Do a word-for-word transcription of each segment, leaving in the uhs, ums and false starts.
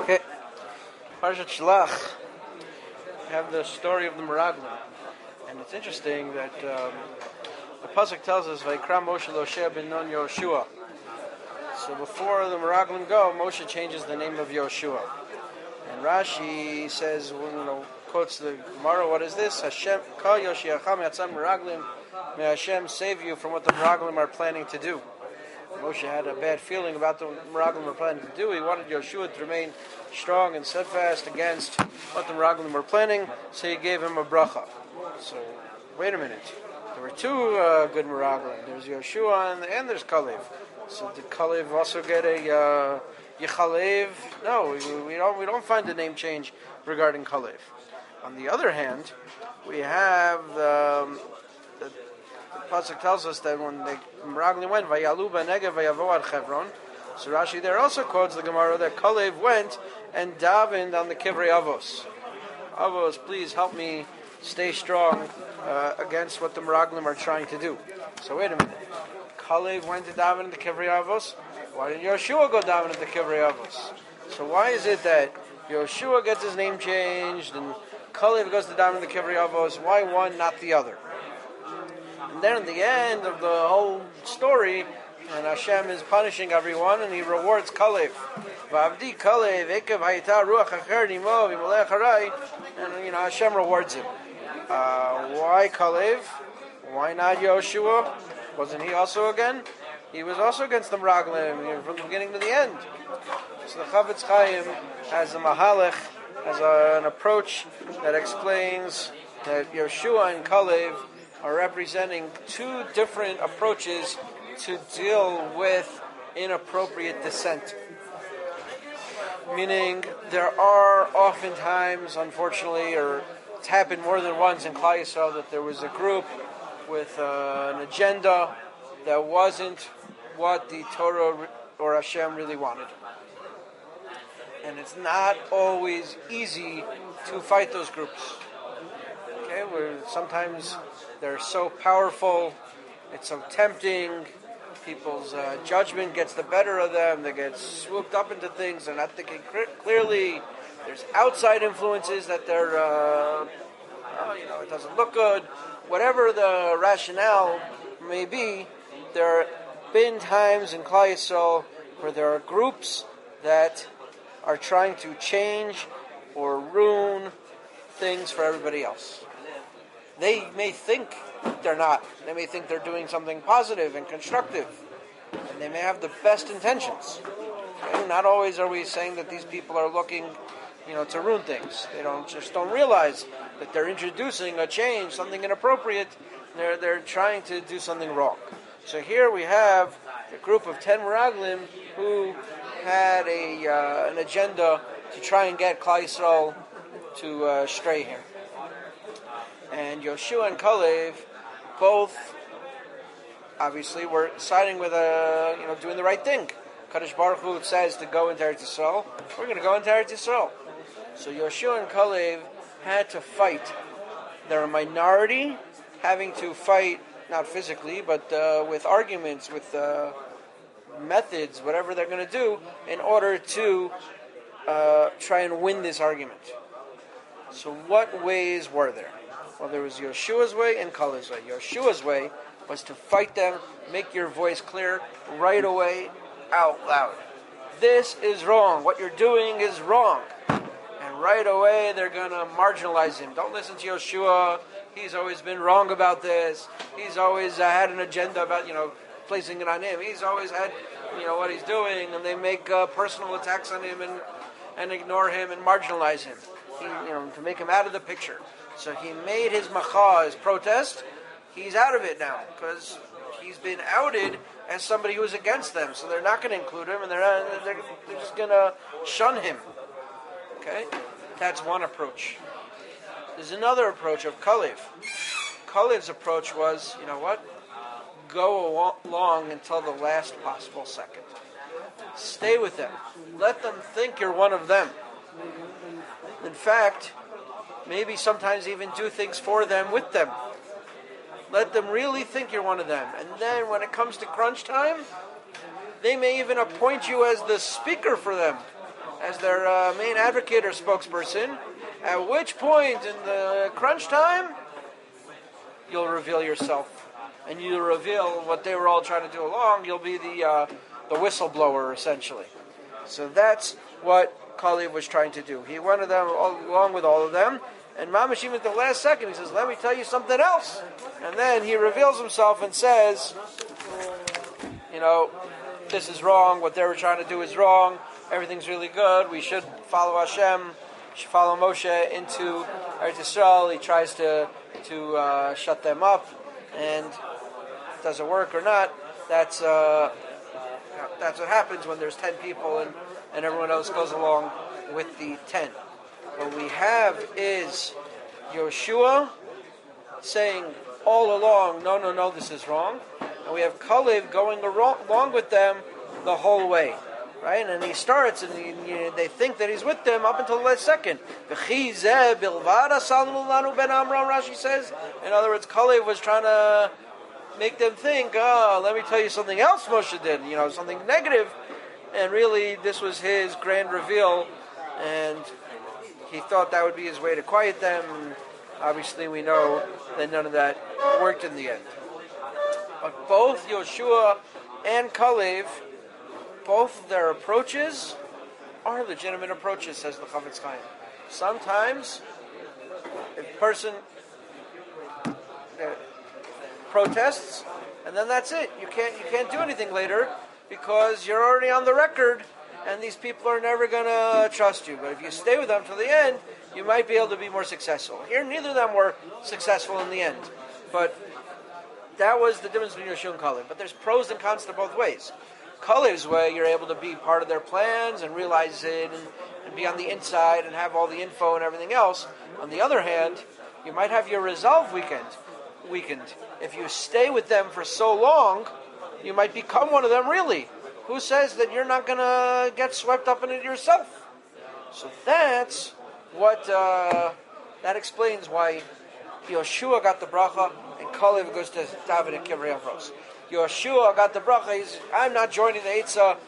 Okay. Parshat Shlach, we have the story of the Meraglim. And it's interesting that um, the Pasuk tells us, Vayikra Moshe Losheh ben Nun Yoshua. So before the Meraglim go, Moshe changes the name of Yoshua. And Rashi says, well, you know, quotes the Gemara, what is this? Hashem, Kal Yoshiacham Yatzam Meraglim. May Hashem save you from what the Meraglim are planning to do. Moshe had a bad feeling about the Meraglim were planning to do. He wanted Yoshua to remain strong and steadfast against what the Meraglim were planning, so he gave him a bracha. So, wait a minute. There were two uh, good Meraglim. There's Yoshua and, and there's Kalev. So did Kalev also get a uh, Yechalev? No, we, we don't. We don't find a name change regarding Kalev. On the other hand, we have um, the The Pasuk tells us that when the Meraglim went, Vayalu b'negev vayavo ad Chevron. So Rashi there also quotes the Gemara that Kalev went and davened on the Kivrei Avos. Avos, please help me stay strong uh, against what the Meraglim are trying to do. So wait a minute. Kalev went to daven in the Kivrei Avos. Why didn't Yoshua go daven in the Kivrei Avos? So why is it that Yoshua gets his name changed and Kalev goes to daven in the Kivrei Avos? Why one, not the other? And then at the end of the whole story, and Hashem is punishing everyone, and He rewards Kalev. V'avdi Kalev ekev hayita ruach acher nimo v'molech harai, and you know Hashem rewards him. Uh, why Kalev? Why not Yoshua? Wasn't he also again? He was also against the Meraglim from the beginning to the end. So the Chavetz Chaim has a mahalech, has a, an approach that explains that Yoshua and Kalev are representing two different approaches to deal with inappropriate dissent. Meaning, there are oftentimes, unfortunately, or it's happened more than once in Klal Yisrael, that there was a group with uh, an agenda that wasn't what the Torah or Hashem really wanted. And it's not always easy to fight those groups. Okay, where sometimes they're so powerful, it's so tempting, people's uh, judgment gets the better of them, they get swooped up into things, they're not thinking clearly, there's outside influences that they're, uh, oh, you know, it doesn't look good. Whatever the rationale may be, there have been times in Klal Yisrael where there are groups that are trying to change or ruin things for everybody else. They may think they're not. They may think they're doing something positive and constructive. And they may have the best intentions. Okay? Not always are we saying that these people are looking, you know, to ruin things. They don't just don't realize that they're introducing a change, something inappropriate. They're they're trying to do something wrong. So here we have a group of ten Meraglim who had a uh, an agenda to try and get Klal Yisrael to uh, stray here. And Yoshua and Kalev both obviously were siding with uh, you know doing the right thing. Kadosh Baruch Hu says to go into Eretz Yisrael. We're going to go into Eretz Yisrael. So Yoshua and Kalev had to fight. They're a minority, having to fight not physically, but uh, with arguments, with uh, methods, whatever they're going to do, in order to uh, try and win this argument. So what ways were there? Well, there was Yoshua's way and Kalev's way. Yoshua's way was to fight them, make your voice clear right away, out loud. This is wrong. What you're doing is wrong. And right away, they're going to marginalize him. Don't listen to Yoshua. He's always been wrong about this. He's always uh, had an agenda about, you know, placing it on him. He's always had, you know, what he's doing. And they make uh, personal attacks on him and, and ignore him and marginalize him, he, you know, to make him out of the picture. So he made his macha, his protest. He's out of it now because he's been outed as somebody who was against them. So they're not going to include him, and they're not, they're, they're just going to shun him. Okay, that's one approach. There's another approach of Kalev. Kalev's approach was, you know what? Go along until the last possible second. Stay with them. Let them think you're one of them. In fact, maybe sometimes even do things for them, with them. Let them really think you're one of them. And then when it comes to crunch time, they may even appoint you as the speaker for them. as their uh, main advocate or spokesperson, at which point in the crunch time, you'll reveal yourself. And you'll reveal what they were all trying to do along. You'll be the uh, the whistleblower, essentially. So that's what Kalev was trying to do. He wanted them all, along with all of them. And Mamash, even at the last second, he says, let me tell you something else. And then he reveals himself and says, you know, this is wrong. What they were trying to do is wrong. Everything's really good. We should follow Hashem. We should follow Moshe into Eretz Yisrael. He tries to, to uh, shut them up. And does it work or not? That's uh, that's what happens when there's ten people and, and everyone else goes along with the ten. What we have is Yoshua saying all along, no, no, no, this is wrong. And we have Kalev going along with them the whole way. Right? And he starts, and he, you know, they think that he's with them up until the last second. Rashi says, in other words, Kalev was trying to make them think, oh, let me tell you something else Moshe did, you know, something negative. And really, this was his grand reveal, and he thought that would be his way to quiet them. And obviously, we know that none of that worked in the end. But both Yoshua and Kalev, both of their approaches are legitimate approaches, says the Chafetz Chaim. Sometimes a person uh, protests, and then that's it. You can't you can't do anything later because you're already on the record, and these people are never going to trust you. But if you stay with them till the end, you might be able to be more successful. Here, neither of them were successful in the end, but that was the difference between Yoshua and Kalev. But there's pros and cons to both ways. Kalev's way, you're able to be part of their plans and realize it and, and be on the inside and have all the info and everything else. On the other hand, you might have your resolve weekend weakened. If you stay with them for so long, you might become one of them really. Who says that you're not going to get swept up in it yourself? So that's what, uh, that explains why Yoshua got the bracha and Kalev goes to David and Kivrei Avros. Yoshua got the bracha. He's, I'm not joining the Eitzah.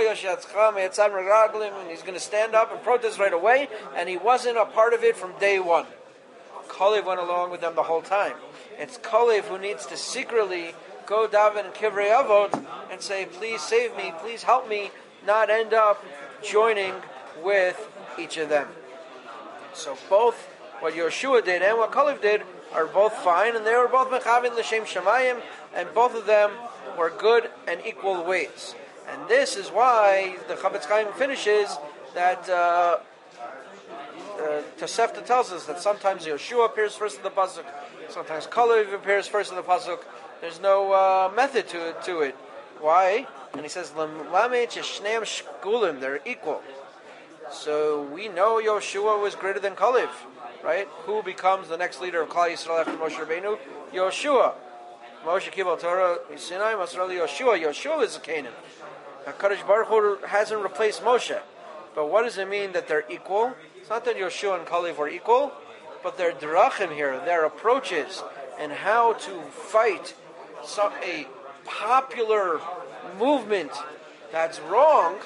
And he's going to stand up and protest right away. And he wasn't a part of it from day one. Kalev went along with them the whole time. It's Kalev who needs to secretly go David and Kivrei Avot and say, please save me, please help me not end up joining with each of them. So both what Yoshua did and what Kalev did are both fine, and they were both mechavin l'shem shamayim, and both of them were good and equal ways. And this is why the Chafetz Chaim finishes that uh, uh, Tosefta tells us that sometimes Yoshua appears first in the pasuk, sometimes Kalev appears first in the pasuk. There's no uh, method to it, to it. Why? And he says, Lamed shneim shkulim, they're equal. So we know Yoshua was greater than Kalev. Right? Who becomes the next leader of Klal Yisrael after Moshe Rabbeinu? Yoshua. Moshe Kibal Torah Sinai, Masrali Yoshua. Yoshua is a Canaan. HaKadosh Baruch Hu hasn't replaced Moshe. But what does it mean that they're equal? It's not that Yoshua and Kalev were equal, but their drachim here, their approaches, and how to fight some, a popular movement that's wrong,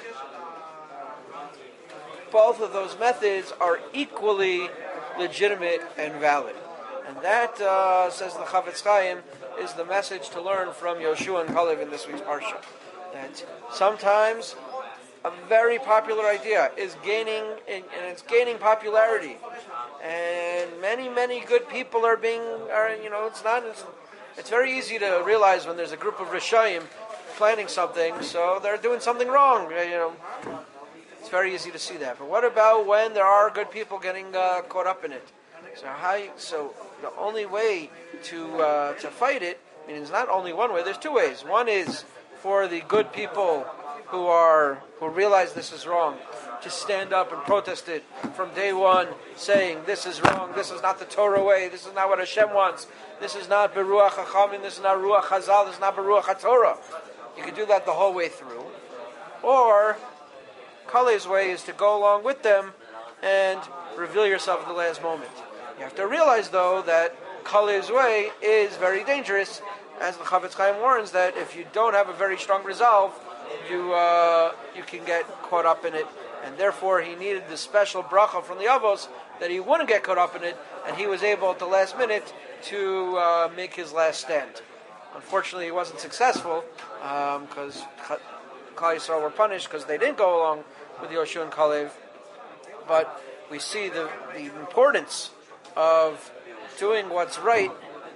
both of those methods are equally legitimate and valid. And that, uh, says the Chafetz Chaim, is the message to learn from Yoshua and Kalev in this week's Parsha. That sometimes a very popular idea is gaining, and it's gaining popularity. And many, many good people are being, are, you know, it's not, it's, it's very easy to realize when there's a group of Rishayim planning something, so they're doing something wrong, you know. It's very easy to see that. But what about when there are good people getting uh, caught up in it? So how? You, so the only way to uh, to fight it, I mean, it's not only one way. There's two ways. One is for the good people who are who realize this is wrong to stand up and protest it from day one, saying this is wrong. This is not the Torah way. This is not what Hashem wants. This is not Beruach Hachamim. This is not Ruach Chazal. This is not Beruach HaTorah. You can do that the whole way through, or Kalev's way is to go along with them and reveal yourself at the last moment. You have to realize, though, that Kalev's way is very dangerous, as the Chafetz Chaim warns that if you don't have a very strong resolve, you uh, you can get caught up in it and therefore he needed this special bracha from the Avos that he wouldn't get caught up in it, and he was able at the last minute to uh, make his last stand. Unfortunately, he wasn't successful because um, Klal Yisrael were punished because they didn't go along with Yoshua and Kalev. But we see the, the importance of doing what's right,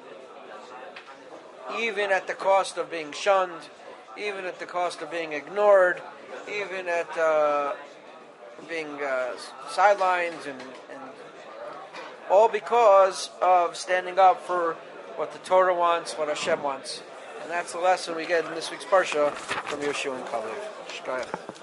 even at the cost of being shunned, even at the cost of being ignored, even at uh, being uh, sidelined, and, and all because of standing up for what the Torah wants, what Hashem wants. And that's the lesson we get in this week's Parsha from Yoshua and Kalev. Shkaya.